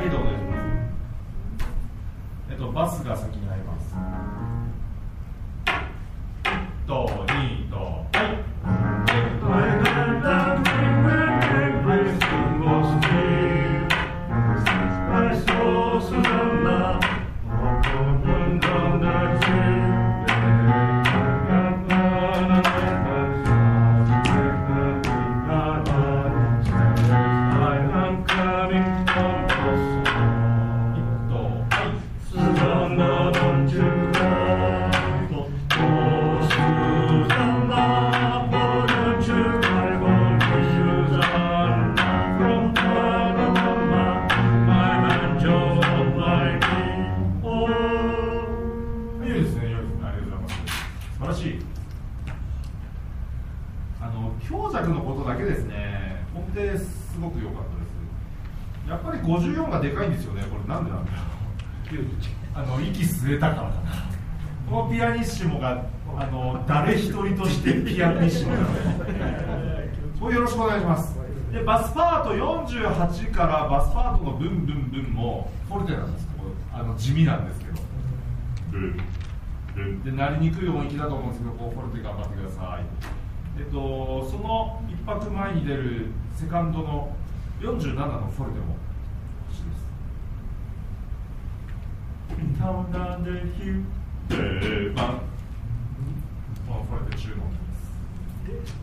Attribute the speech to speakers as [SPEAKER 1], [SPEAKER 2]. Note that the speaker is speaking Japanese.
[SPEAKER 1] けでお願いします。バスが先になります。1と2とはい。強弱のことだけですね、音程すごく良かったです。やっぱり54がでかいんですよね。これなんでなんだろう。息吸えたからかな。このピアニッシモが誰一人としてピアニッシモなのでこれよろしくお願いします。でバスパート48からバスパートのブンブンブンもフォルテなんですけど、地味なんですけどブンブンでなりにくい音域だと思うんですけど、こうフォルテ頑張ってください。その一拍前に出るセカンドの47のフォルテも欲しいです。タウンダンデヒューこのフォルテ注目です。